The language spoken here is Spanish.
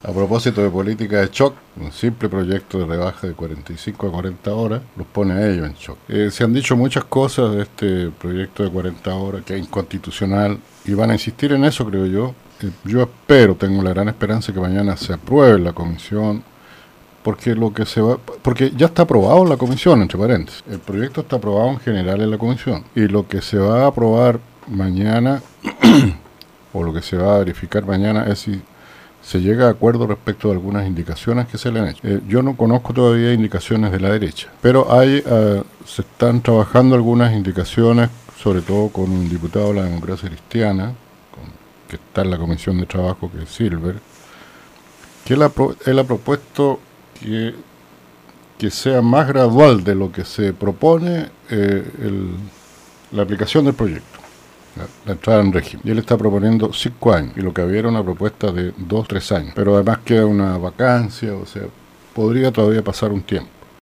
A propósito de política de shock, un simple proyecto de rebaja de 45 a 40 horas los pone a ellos en shock. Se han dicho muchas cosas de este proyecto de 40 horas, que es inconstitucional, y van a insistir en eso, creo yo. Yo espero, tengo la gran esperanza que mañana se apruebe en la comisión, porque ya está aprobado en la comisión, entre paréntesis. El proyecto está aprobado en general en la comisión, y lo que se va a aprobar mañana, o lo que se va a verificar mañana, es si se llega a acuerdo respecto de algunas indicaciones que se le han hecho. Yo no conozco todavía indicaciones de la derecha, pero se están trabajando algunas indicaciones, sobre todo con un diputado de la Democracia Cristiana, que está en la Comisión de Trabajo, que es Silver, que él ha propuesto que sea más gradual de lo que se propone la aplicación del proyecto. La entrada en régimen. Y él está proponiendo 5 años, y lo que había era una propuesta de 2 o 3 años. Pero además queda una vacancia, o sea, podría todavía pasar un tiempo.